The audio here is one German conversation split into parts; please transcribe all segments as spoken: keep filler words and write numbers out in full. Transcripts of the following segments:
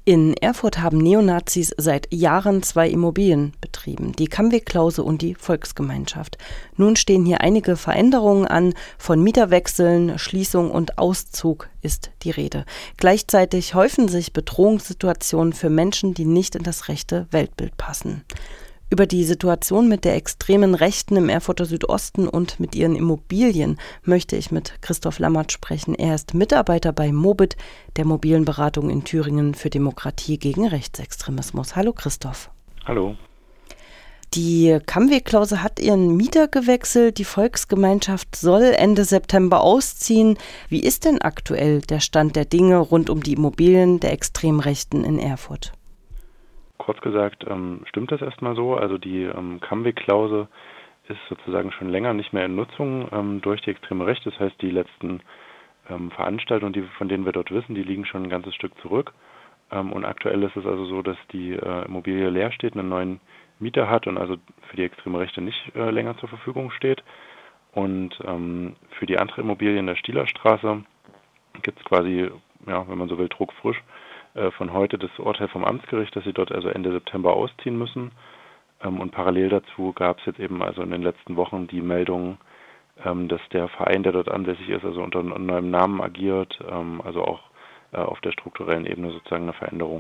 In Erfurt haben Neonazis seit Jahren zwei Immobilien betrieben, die Kammweg-Klause und die Volksgemeinschaft. Nun stehen hier einige Veränderungen an, von Mieterwechseln, Schließung und Auszug ist die Rede. Gleichzeitig häufen sich Bedrohungssituationen für Menschen, die nicht in das rechte Weltbild passen. Über die Situation mit der extremen Rechten im Erfurter Südosten und mit ihren Immobilien möchte ich mit Christoph Lammert sprechen. Er ist Mitarbeiter bei Mobit, der mobilen Beratung in Thüringen für Demokratie gegen Rechtsextremismus. Hallo Christoph. Hallo. Die Kammweg-Klause hat ihren Mieter gewechselt. Die Volksgemeinschaft soll Ende September ausziehen. Wie ist denn aktuell der Stand der Dinge rund um die Immobilien der Extremrechten in Erfurt? Kurz gesagt, ähm, stimmt das erstmal so. Also die ähm, Kammweg-Klause ist sozusagen schon länger nicht mehr in Nutzung ähm, durch die extreme Rechte. Das heißt, die letzten ähm, Veranstaltungen, die, von denen wir dort wissen, die liegen schon ein ganzes Stück zurück. Ähm, und aktuell ist es also so, dass die äh, Immobilie leer steht, einen neuen Mieter hat und also für die extreme Rechte nicht äh, länger zur Verfügung steht. Und ähm, für die andere Immobilie in der Stielerstraße gibt es quasi, ja, wenn man so will, druckfrisch von heute das Urteil vom Amtsgericht, dass sie dort also Ende September ausziehen müssen. Und parallel dazu gab es jetzt eben also in den letzten Wochen die Meldung, dass der Verein, der dort ansässig ist, also unter einem neuen Namen agiert, also auch auf der strukturellen Ebene sozusagen eine Veränderung.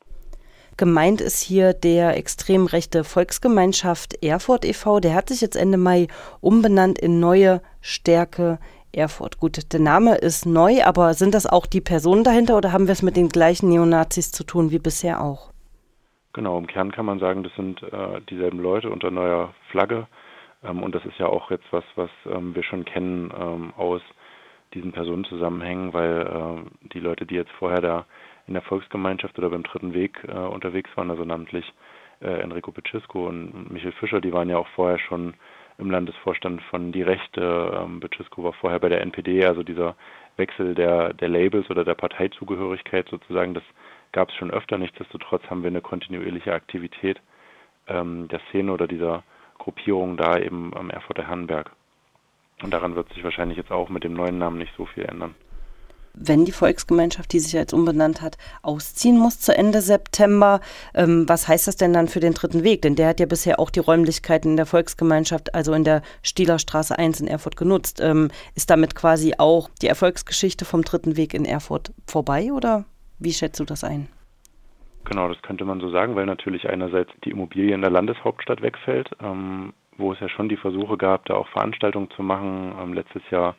Gemeint ist hier der extrem rechte Volksgemeinschaft Erfurt e V. Der hat sich jetzt Ende Mai umbenannt in Neue Stärke Erfurt. Gut, der Name ist neu, aber sind das auch die Personen dahinter oder haben wir es mit den gleichen Neonazis zu tun wie bisher auch? Genau, im Kern kann man sagen, das sind äh, dieselben Leute unter neuer Flagge ähm, und das ist ja auch jetzt was, was ähm, wir schon kennen ähm, aus diesen Personenzusammenhängen, weil äh, die Leute, die jetzt vorher da in der Volksgemeinschaft oder beim Dritten Weg äh, unterwegs waren, also namentlich äh, Enrico Becisco und Michael Fischer, die waren ja auch vorher schon im Landesvorstand von Die Rechte. Ähm, Becisco war vorher bei der N P D, also dieser Wechsel der, der Labels oder der Parteizugehörigkeit sozusagen, das gab es schon öfter. Nichtsdestotrotz haben wir eine kontinuierliche Aktivität ähm, der Szene oder dieser Gruppierung da eben am Erfurter Herrenberg. Und daran wird sich wahrscheinlich jetzt auch mit dem neuen Namen nicht so viel ändern. Wenn die Volksgemeinschaft, die sich ja jetzt umbenannt hat, ausziehen muss zu Ende September, ähm, was heißt das denn dann für den Dritten Weg? Denn der hat ja bisher auch die Räumlichkeiten in der Volksgemeinschaft, also in der Stielerstraße eins in Erfurt genutzt. Ähm, ist damit quasi auch die Erfolgsgeschichte vom Dritten Weg in Erfurt vorbei oder wie schätzt du das ein? Genau, das könnte man so sagen, weil natürlich einerseits die Immobilie in der Landeshauptstadt wegfällt, ähm, wo es ja schon die Versuche gab, da auch Veranstaltungen zu machen. Ähm, letztes Jahr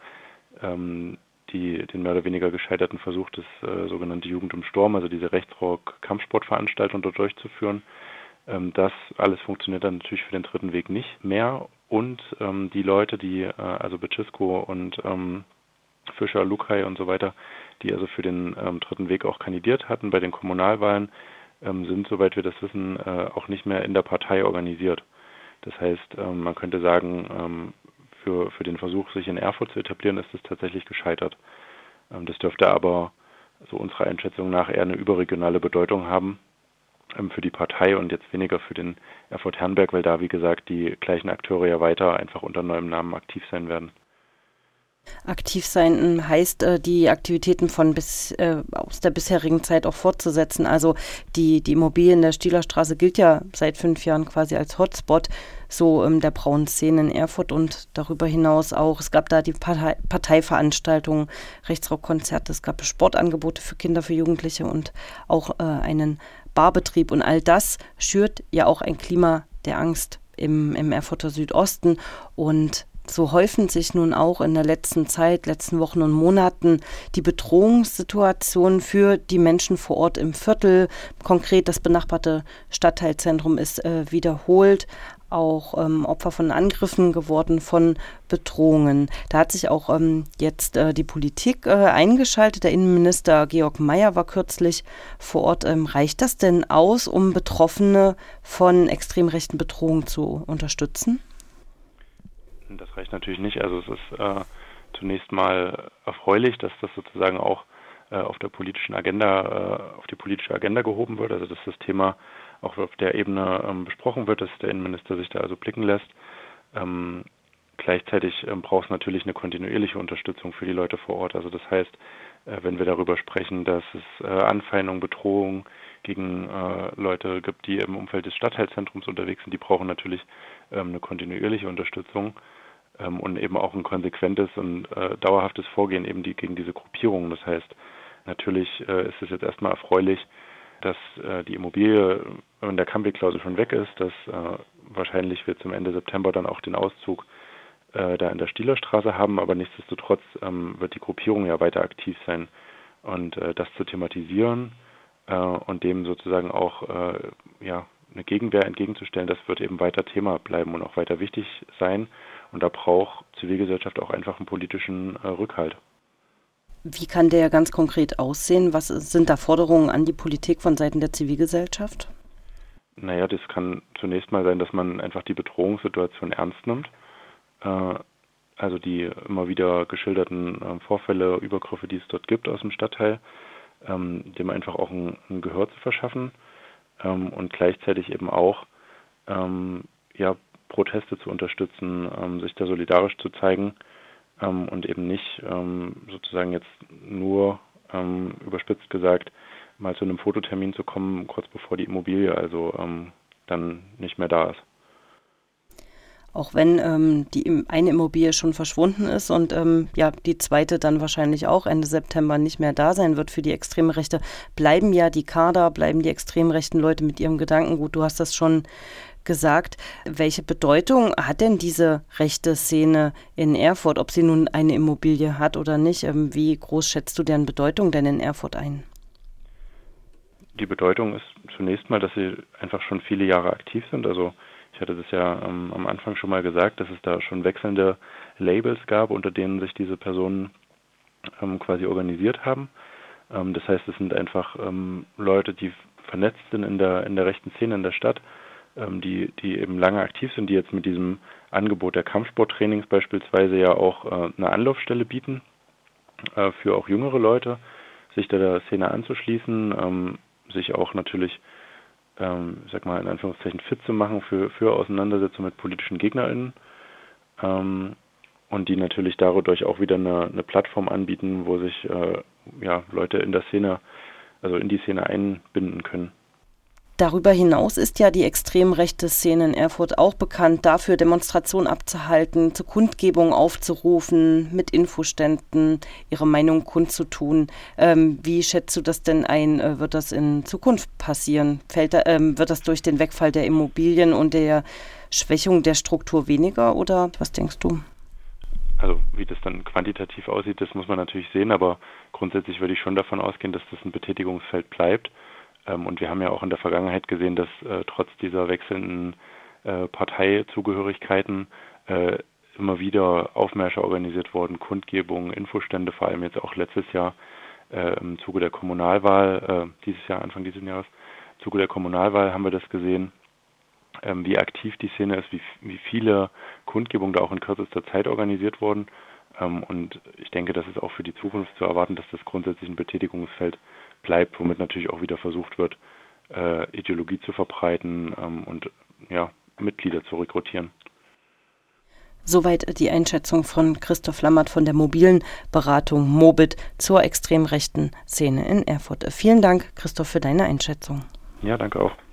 ähm, Die, den mehr oder weniger gescheiterten Versuch, das äh, sogenannte Jugend im Sturm, also diese Rechtsrock-Kampfsportveranstaltung dort durchzuführen. Ähm, das alles funktioniert dann natürlich für den Dritten Weg nicht mehr. Und ähm, die Leute, die, äh, also Becisco und ähm, Fischer, Lukai und so weiter, die also für den ähm, Dritten Weg auch kandidiert hatten bei den Kommunalwahlen, ähm, sind, soweit wir das wissen, äh, auch nicht mehr in der Partei organisiert. Das heißt, ähm, man könnte sagen, ähm, Für, für den Versuch, sich in Erfurt zu etablieren, ist es tatsächlich gescheitert. Ähm, das dürfte aber so unserer Einschätzung nach eher eine überregionale Bedeutung haben ähm, für die Partei und jetzt weniger für den Erfurt-Herrenberg, weil da, wie gesagt, die gleichen Akteure ja weiter einfach unter neuem Namen aktiv sein werden. Aktiv sein heißt, äh, die Aktivitäten von bis, äh, aus der bisherigen Zeit auch fortzusetzen. Also die, die Immobilie in der Stielerstraße gilt ja seit fünf Jahren quasi als Hotspot so ähm, der braunen Szene in Erfurt und darüber hinaus auch. Es gab da die Partei, Parteiveranstaltungen, Rechtsrockkonzerte, es gab Sportangebote für Kinder, für Jugendliche und auch äh, einen Barbetrieb. Und all das schürt ja auch ein Klima der Angst im, im Erfurter Südosten und so häufen sich nun auch in der letzten Zeit, letzten Wochen und Monaten die Bedrohungssituationen für die Menschen vor Ort im Viertel. Konkret das benachbarte Stadtteilzentrum ist äh, wiederholt auch ähm, Opfer von Angriffen geworden, von Bedrohungen. Da hat sich auch ähm, jetzt äh, die Politik äh, eingeschaltet. Der Innenminister Georg Mayer war kürzlich vor Ort. Ähm, reicht das denn aus, um Betroffene von extrem rechten Bedrohungen zu unterstützen? Das reicht natürlich nicht. Also es ist äh, zunächst mal erfreulich, dass das sozusagen auch äh, auf der politischen Agenda, äh, auf die politische Agenda gehoben wird. Also dass das Thema auch auf der Ebene ähm, besprochen wird, dass der Innenminister sich da also blicken lässt. Ähm, gleichzeitig ähm, braucht es natürlich eine kontinuierliche Unterstützung für die Leute vor Ort. Also das heißt, äh, wenn wir darüber sprechen, dass es äh, Anfeindung, Bedrohung gegen äh, Leute gibt, die im Umfeld des Stadtteilzentrums unterwegs sind. Die brauchen natürlich ähm, eine kontinuierliche Unterstützung ähm, und eben auch ein konsequentes und äh, dauerhaftes Vorgehen eben die, gegen diese Gruppierungen. Das heißt, natürlich äh, ist es jetzt erstmal erfreulich, dass äh, die Immobilie in der Campingklausel schon weg ist, dass äh, wahrscheinlich wir zum Ende September dann auch den Auszug äh, da in der Stielerstraße haben, aber nichtsdestotrotz ähm, wird die Gruppierung ja weiter aktiv sein. Und äh, das zu thematisieren äh, und dem sozusagen auch äh, ja, eine Gegenwehr entgegenzustellen, das wird eben weiter Thema bleiben und auch weiter wichtig sein. Und da braucht Zivilgesellschaft auch einfach einen politischen äh, Rückhalt. Wie kann der ganz konkret aussehen? Was sind da Forderungen an die Politik von Seiten der Zivilgesellschaft? Naja, das kann zunächst mal sein, dass man einfach die Bedrohungssituation ernst nimmt. Äh, also die immer wieder geschilderten äh, Vorfälle, Übergriffe, die es dort gibt aus dem Stadtteil, ähm, dem einfach auch ein, ein Gehör zu verschaffen ähm, und gleichzeitig eben auch ähm, ja, Proteste zu unterstützen, ähm, sich da solidarisch zu zeigen. Ähm, und eben nicht ähm, sozusagen jetzt nur ähm, überspitzt gesagt mal zu einem Fototermin zu kommen, kurz bevor die Immobilie also ähm, dann nicht mehr da ist. Auch wenn ähm, die eine Immobilie schon verschwunden ist und ähm, ja die zweite dann wahrscheinlich auch Ende September nicht mehr da sein wird für die extreme Rechte, bleiben ja die Kader, bleiben die extrem rechten Leute mit ihrem Gedankengut. Du hast das schon gesagt. Welche Bedeutung hat denn diese rechte Szene in Erfurt, ob sie nun eine Immobilie hat oder nicht? Wie groß schätzt du deren Bedeutung denn in Erfurt ein? Die Bedeutung ist zunächst mal, dass sie einfach schon viele Jahre aktiv sind. Also ich hatte das ja ähm, am Anfang schon mal gesagt, dass es da schon wechselnde Labels gab, unter denen sich diese Personen ähm, quasi organisiert haben. Ähm, das heißt, es sind einfach ähm, Leute, die vernetzt sind in der in der rechten Szene in der Stadt, die, die eben lange aktiv sind, die jetzt mit diesem Angebot der Kampfsporttrainings beispielsweise ja auch äh, eine Anlaufstelle bieten, äh, für auch jüngere Leute, sich da der Szene anzuschließen, ähm, sich auch natürlich, ähm, sag mal in Anführungszeichen, fit zu machen für, für Auseinandersetzungen mit politischen GegnerInnen ähm, und die natürlich dadurch auch wieder eine, eine Plattform anbieten, wo sich äh, ja, Leute in der Szene, also in die Szene einbinden können. Darüber hinaus ist ja die extrem rechte Szene in Erfurt auch bekannt dafür, Demonstrationen abzuhalten, zu Kundgebungen aufzurufen, mit Infoständen ihre Meinung kundzutun. Ähm, wie schätzt du das denn ein? Äh, wird das in Zukunft passieren? Fällt da, ähm, wird das durch den Wegfall der Immobilien und der Schwächung der Struktur weniger oder was denkst du? Also wie das dann quantitativ aussieht, das muss man natürlich sehen, aber grundsätzlich würde ich schon davon ausgehen, dass das ein Betätigungsfeld bleibt. Und wir haben ja auch in der Vergangenheit gesehen, dass äh, trotz dieser wechselnden äh, Parteizugehörigkeiten äh, immer wieder Aufmärsche organisiert wurden, Kundgebungen, Infostände, vor allem jetzt auch letztes Jahr äh, im Zuge der Kommunalwahl, äh, dieses Jahr, Anfang dieses Jahres, im Zuge der Kommunalwahl haben wir das gesehen, ähm, wie aktiv die Szene ist, wie, wie viele Kundgebungen da auch in kürzester Zeit organisiert wurden. Ähm, und ich denke, das ist auch für die Zukunft zu erwarten, dass das grundsätzlich ein Betätigungsfeld bleibt, womit natürlich auch wieder versucht wird, äh, Ideologie zu verbreiten ähm, und ja, Mitglieder zu rekrutieren. Soweit die Einschätzung von Christoph Lammert von der mobilen Beratung Mobit zur extrem rechten Szene in Erfurt. Vielen Dank, Christoph, für deine Einschätzung. Ja, danke auch.